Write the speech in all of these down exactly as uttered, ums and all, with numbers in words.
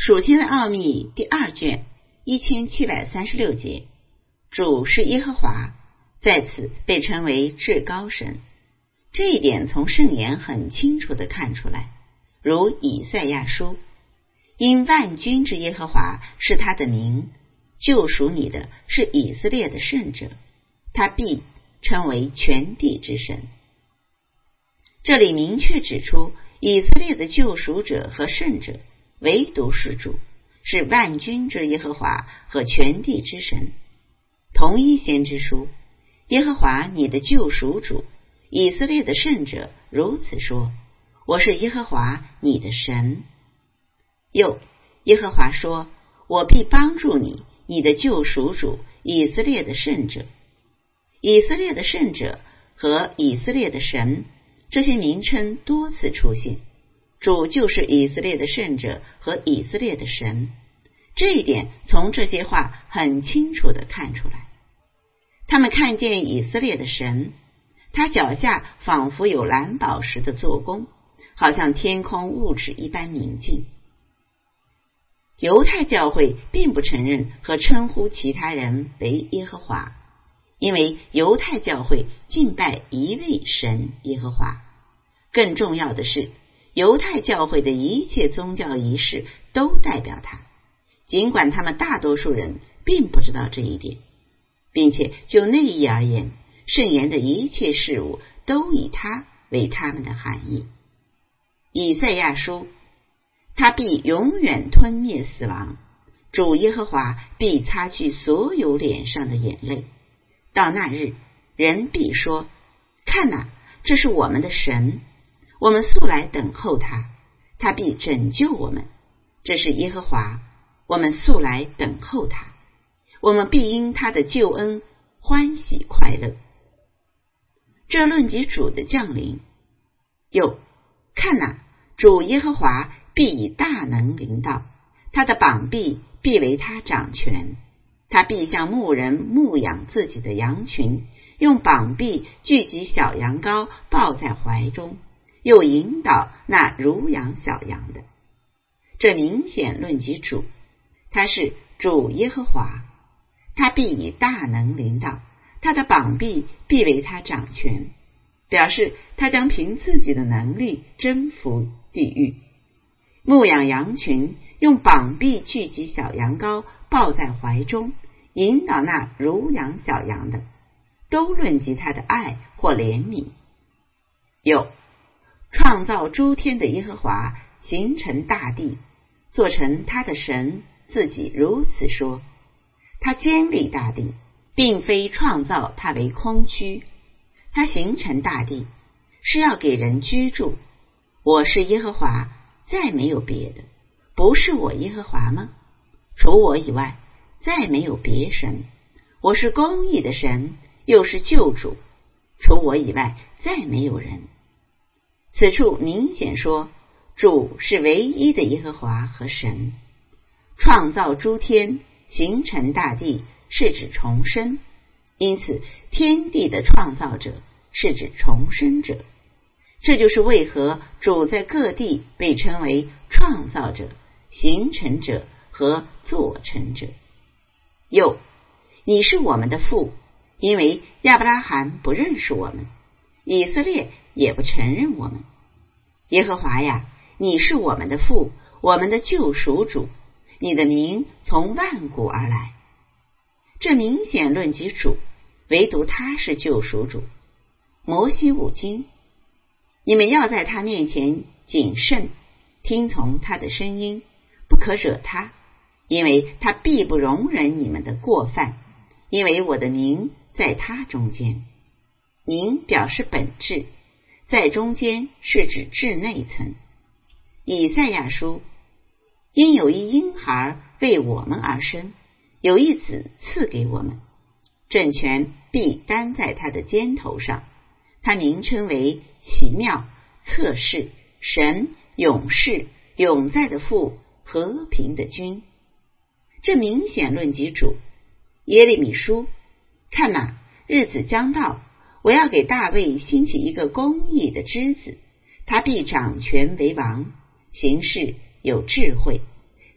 属天的奥秘第二卷一千七百三十六节，主是耶和华，在此被称为至高神。这一点从圣言很清楚地看出来，如以赛亚书，因万军之耶和华是他的名，救赎你的是以色列的圣者，他必称为全地之神。这里明确指出，以色列的救赎者和圣者唯独是主，是万军之耶和华和全地之神。同一先知书，耶和华你的救赎主，以色列的圣者如此说，我是耶和华你的神。又耶和华说，我必帮助你，你的救赎主，以色列的圣者。以色列的圣者和以色列的神，这些名称多次出现，主就是以色列的圣者和以色列的神。这一点从这些话很清楚地看出来。他们看见以色列的神，他脚下仿佛有蓝宝石的做工，好像天空物质一般明净。犹太教会并不承认和称呼其他人为耶和华，因为犹太教会敬拜一位神耶和华。更重要的是，犹太教会的一切宗教仪式都代表他，尽管他们大多数人并不知道这一点，并且就内意而言，圣言的一切事物都以他为他们的含义。以赛亚书，他必永远吞灭死亡，主耶和华必擦去所有脸上的眼泪。到那日，人必说，看哪，这是我们的神，我们素来等候他，他必拯救我们。这是耶和华，我们素来等候他，我们必因他的救恩欢喜快乐。这论及主的降临。又看哪，主耶和华必以大能临到，他的膀臂必为他掌权，他必像牧人牧养自己的羊群，用膀臂聚集小羊羔，抱在怀中，又引导那乳养小羊的。这明显论及主，他是主耶和华，他必以大能临到，他的膀臂必为他掌权，表示他将凭自己的能力征服地狱。牧养羊群，用膀臂聚集小羊羔，抱在怀中，引导那乳养小羊的，都论及他的爱或怜悯。有创造诸天的耶和华形成大地，做成他的神，自己如此说，他建立大地，并非创造它为空虚，他形成大地是要给人居住。我是耶和华，再没有别的，不是我耶和华吗？除我以外，再没有别神。我是公义的神，又是救主，除我以外，再没有人。此处明显说，主是唯一的耶和华和神。创造诸天，形成大地，是指重生，因此天地的创造者是指重生者。这就是为何主在各地被称为创造者、形成者和做成者。又你是我们的父，因为亚伯拉罕不认识我们，以色列也不承认我们。耶和华呀，你是我们的父，我们的救赎主，你的名从万古而来。这明显论及主，唯独他是救赎主。摩西五经，你们要在他面前谨慎，听从他的声音，不可惹他，因为他必不容忍你们的过犯，因为我的名在他中间。名表示本质，在中间是指至内层。以赛亚书，因有一婴孩为我们而生，有一子赐给我们，政权必担在他的肩头上，他名称为奇妙、策士、神、勇士、永在的父、和平的君。这明显论及主。耶利米书，看哪，日子将到，我要给大卫兴起一个公义的枝子，他必掌权为王，行事有智慧，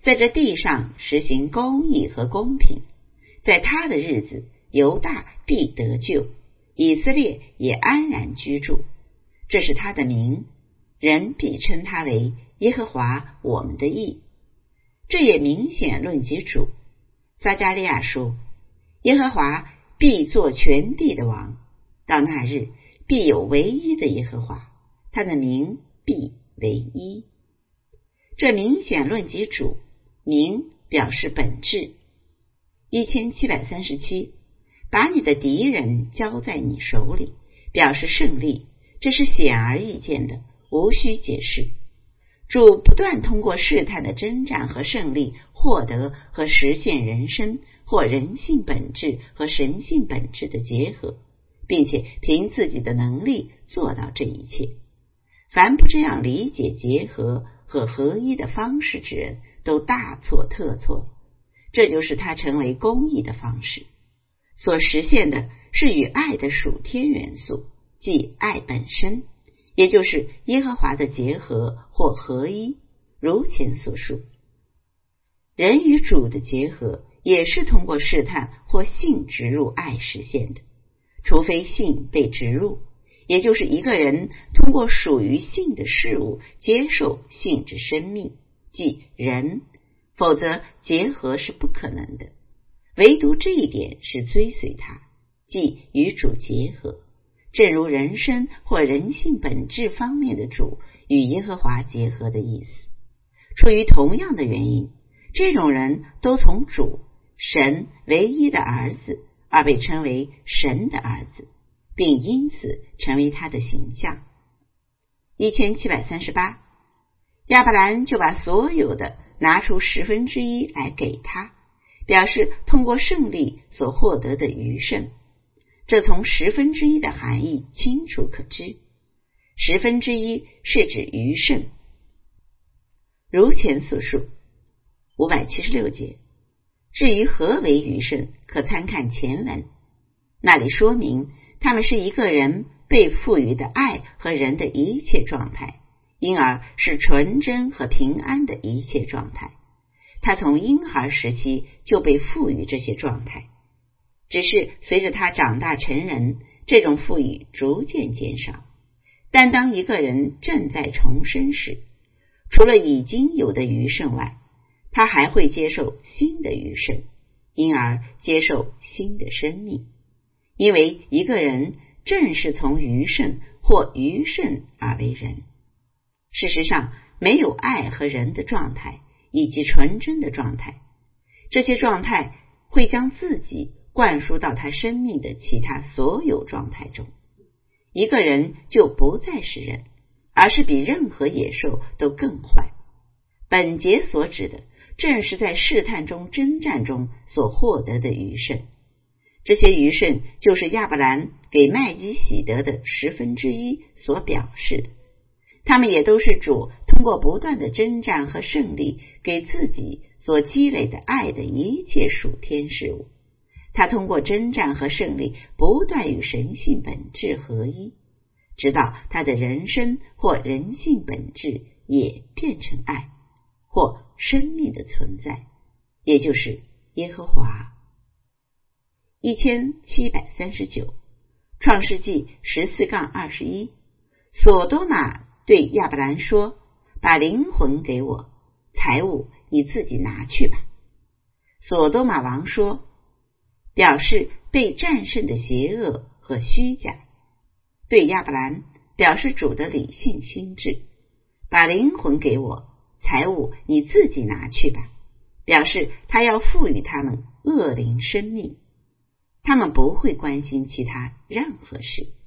在这地上实行公义和公平，在他的日子，犹大必得救，以色列也安然居住。这是他的名，人必称他为耶和华我们的义。这也明显论及主。撒迦利亚说，耶和华必做全地的王，到那日必有唯一的耶和华，他的名必为一。这明显论及主，名表示本质。一千七百三十七，把你的敌人交在你手里，表示胜利，这是显而易见的，无需解释。主不断通过试探的征战和胜利，获得和实现人生或人性本质和神性本质的结合，并且凭自己的能力做到这一切。凡不这样理解结合和合一的方式之人，都大错特错。这就是他成为公义的方式，所实现的是与爱的属天元素，即爱本身，也就是耶和华的结合或合一，如前所述。人与主的结合也是通过试探或性植入爱实现的，除非性被植入，也就是一个人通过属于性的事物接受性之生命，即人，否则结合是不可能的。唯独这一点是追随他，即与主结合，正如人生或人性本质方面的主与耶和华结合的意思。出于同样的原因，这种人都从主，神唯一的儿子，而被称为神的儿子，并因此成为他的形象。一千七百三十八，亚伯兰就把所有的拿出十分之一来给他，表示通过胜利所获得的余胜。这从十分之一的含义清楚可知。十分之一是指余胜。如前所述。五百七十六节。至于何为余胜，可参看前文，那里说明他们是一个人被赋予的爱和人的一切状态，因而是纯真和平安的一切状态。他从婴孩时期就被赋予这些状态，只是随着他长大成人，这种赋予逐渐减少。但当一个人正在重生时，除了已经有的余胜外，他还会接受新的余胜，因而接受新的生命。因为一个人正是从余胜或余胜而为人。事实上，没有爱和人的状态以及纯真的状态，这些状态会将自己灌输到他生命的其他所有状态中。一个人就不再是人，而是比任何野兽都更坏。本节所指的正是在试探中征战中所获得的余胜。这些余胜就是亚伯兰给麦基洗德的十分之一所表示的，他们也都是主通过不断的征战和胜利给自己所积累的爱的一切属天事物。他通过征战和胜利不断与神性本质合一，直到他的人生或人性本质也变成爱或生命的存在，也就是耶和华。一千七百三十九，创世纪十四杠二十一，所多玛对亚伯兰说：“把灵魂给我，财物你自己拿去吧。”所多玛王说，表示被战胜的邪恶和虚假，对亚伯兰表示主的理性心智。把灵魂给我，财物你自己拿去吧，表示他要赋予他们恶灵生命，他们不会关心其他任何事。